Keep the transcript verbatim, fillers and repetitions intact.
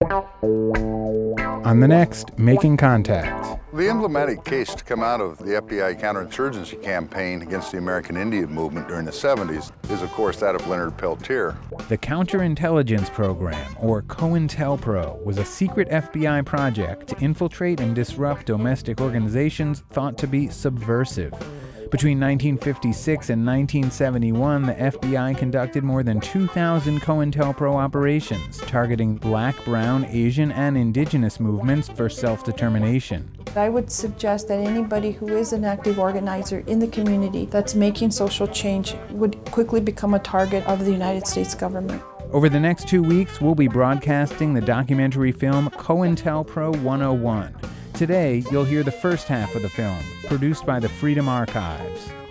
On the next, Making Contact. The emblematic case to come out of the F B I counterinsurgency campaign against the American Indian movement during the seventies is, of course, that of Leonard Peltier. The Counterintelligence Program, or COINTELPRO, was a secret F B I project to infiltrate and disrupt domestic organizations thought to be subversive. Between nineteen fifty-six and nineteen seventy-one, the F B I conducted more than two thousand COINTELPRO operations, targeting Black, Brown, Asian, and Indigenous movements for self-determination. I would suggest that anybody who is an active organizer in the community that's making social change would quickly become a target of the United States government. Over the next two weeks, we'll be broadcasting the documentary film COINTELPRO one oh one. Today, you'll hear the first half of the film, produced by the Freedom Archives.